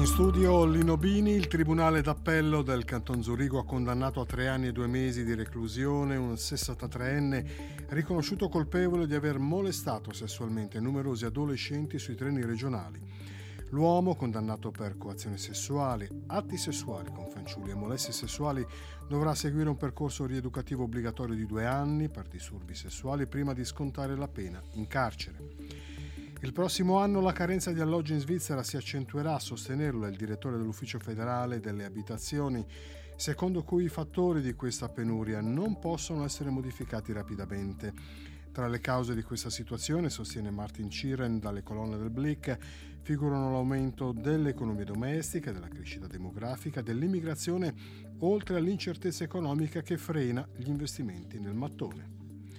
In studio Lino Bini. Il Tribunale d'Appello del Canton Zurigo ha condannato a 3 anni e 2 mesi di reclusione un 63enne riconosciuto colpevole di aver molestato sessualmente numerosi adolescenti sui treni regionali. L'uomo, condannato per coazione sessuale, atti sessuali con fanciulli e molestie sessuali, dovrà seguire un percorso rieducativo obbligatorio di 2 anni per disturbi sessuali prima di scontare la pena in carcere. Il prossimo anno la carenza di alloggi in Svizzera si accentuerà, a sostenerlo è il direttore dell'Ufficio federale delle abitazioni, secondo cui i fattori di questa penuria non possono essere modificati rapidamente. Tra le cause di questa situazione, sostiene Martin Ciren dalle colonne del Blick, figurano l'aumento delle economie domestiche, della crescita demografica, dell'immigrazione, oltre all'incertezza economica che frena gli investimenti nel mattone.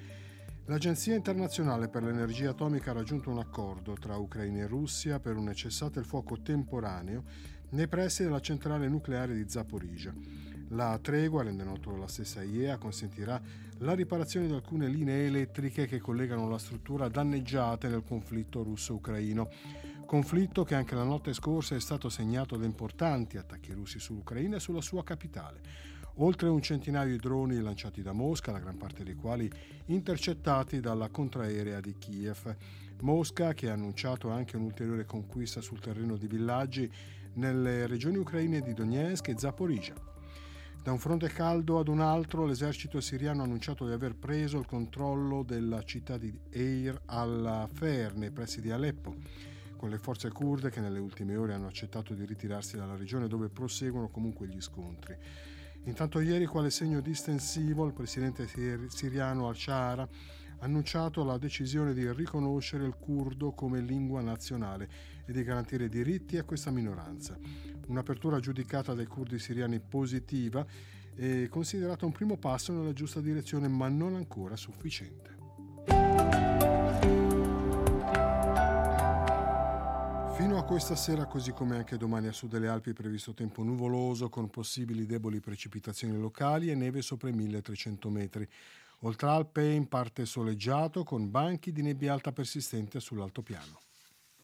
L'Agenzia internazionale per l'energia atomica ha raggiunto un accordo tra Ucraina e Russia per un cessate il fuoco temporaneo nei pressi della centrale nucleare di Zaporizhzhia. La tregua, rende noto la stessa IEA, consentirà la riparazione di alcune linee elettriche che collegano la struttura danneggiate nel conflitto russo-ucraino. Conflitto che anche la notte scorsa è stato segnato da importanti attacchi russi sull'Ucraina e sulla sua capitale. Oltre un centinaio di droni lanciati da Mosca, la gran parte dei quali intercettati dalla contraerea di Kiev. Mosca che ha annunciato anche un'ulteriore conquista sul terreno di villaggi nelle regioni ucraine di Donetsk e Zaporizhzhia. Da un fronte caldo ad un altro, l'esercito siriano ha annunciato di aver preso il controllo della città di Deir al-Fer, nei pressi di Aleppo, con le forze curde che nelle ultime ore hanno accettato di ritirarsi dalla regione, dove proseguono comunque gli scontri. Intanto ieri, quale segno distensivo, il presidente siriano al-Shara ha annunciato la decisione di riconoscere il curdo come lingua nazionale e di garantire diritti a questa minoranza. Un'apertura giudicata dai curdi siriani positiva e considerata un primo passo nella giusta direzione, ma non ancora sufficiente. Fino a questa sera, così come anche domani a sud delle Alpi, è previsto tempo nuvoloso con possibili deboli precipitazioni locali e neve sopra i 1300 metri. Oltre Alpe in parte soleggiato con banchi di nebbia alta persistente sull'altopiano.